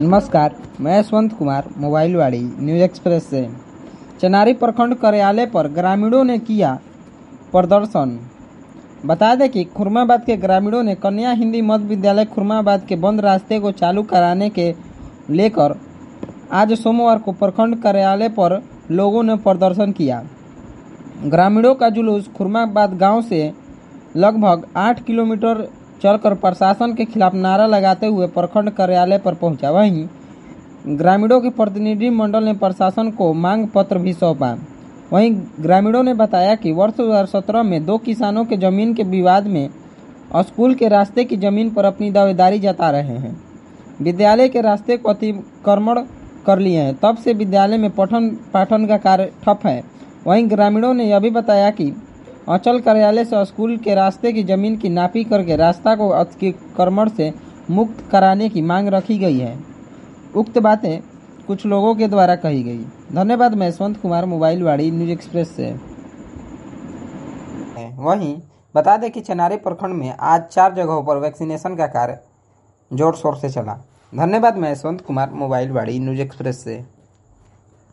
नमस्कार, मैं यशवंत कुमार मोबाइलवाड़ी न्यूज एक्सप्रेस से। चनारी प्रखंड कार्यालय पर ग्रामीणों ने किया प्रदर्शन। बता दें कि खुरमाबाद के ग्रामीणों ने कन्या हिंदी मध्य विद्यालय खुरमाबाद के बंद रास्ते को चालू कराने के लेकर आज सोमवार को प्रखंड कार्यालय पर लोगों ने प्रदर्शन किया। ग्रामीणों का जुलूस खुरमाबाद गांव से लगभग 8 किलोमीटर चलकर प्रशासन के खिलाफ नारा लगाते हुए प्रखंड कार्यालय पर पहुंचा। वहीं ग्रामीणों के प्रतिनिधि मंडल ने प्रशासन को मांग पत्र भी सौंपा। वहीं ग्रामीणों ने बताया कि वर्ष 2017 में 2 किसानों के जमीन के विवाद में स्कूल के रास्ते की जमीन पर अपनी दावेदारी जता रहे हैं। विद्यालय के रास्ते को अतिक्रमण कर लिए हैं, तब से विद्यालय में पठन पाठन का कार्य ठप है। वहीं ग्रामीणों ने यह भी बताया कि अंचल कार्यालय से स्कूल के रास्ते की जमीन की नापी करके रास्ता को अतिक्रमण से मुक्त कराने की मांग रखी गई है। उक्त बातें कुछ लोगों के द्वारा कही गई। धन्यवाद। मैं यशवंत कुमार मोबाइलवाड़ी न्यूज एक्सप्रेस से। वहीं बता दें कि चनारी प्रखंड में आज 4 जगहों पर वैक्सीनेशन का कार्य जोर शोर से चला। धन्यवाद। मैं यशवंत कुमार मोबाइलवाड़ी न्यूज एक्सप्रेस से।